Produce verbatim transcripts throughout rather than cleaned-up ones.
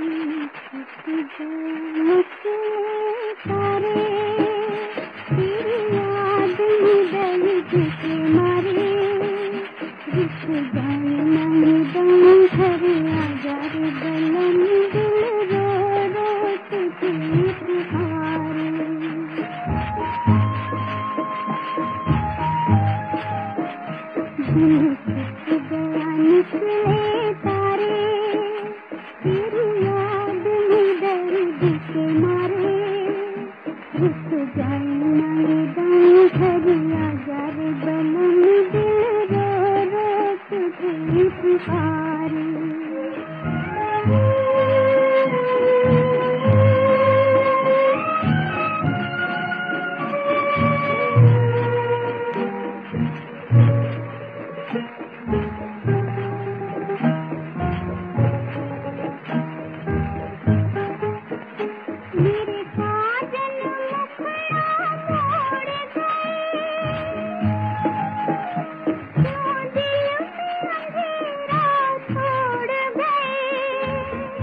तारे तेरी याद में दर्द के मारे रुक जाए नहीं दम घर आजा रे बलम दिल रो रो तुझे पुकारे दिल टूट गया निकले तारे तेरी याद में दर्द के मारे रुक जाए नहीं दम घर आजा रे बलम दिल रो रो तुझे पुकारे मेरे साजन मुखड़ा मोड़ गए क्यों दिल में अंधेरा छोड़ गए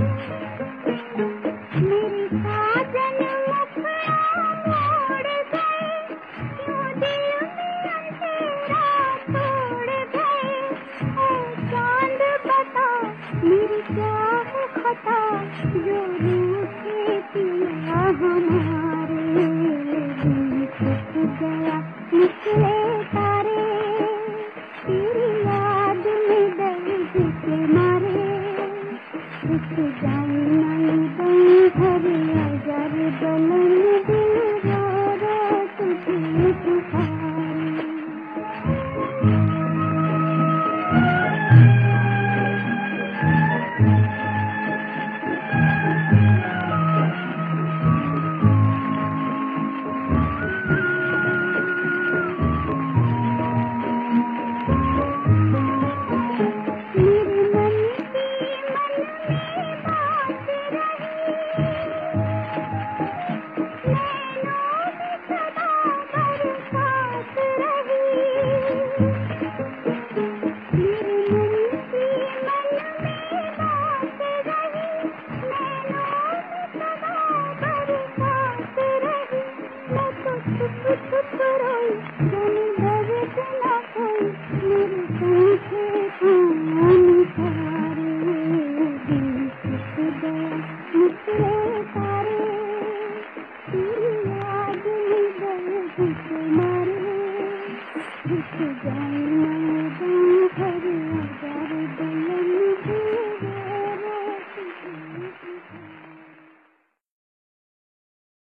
मेरे साजन मुखड़ा मोड़ गए क्यों दिल में अंधेरा छोड़ गए ओ चांद बता मेरी क्या है खता जो रूठे पिया हमारे दिल टूट गया निकले तारे तेरी याद में दर्द के मारे रुक जाए नहीं दम घर आजा रे बलम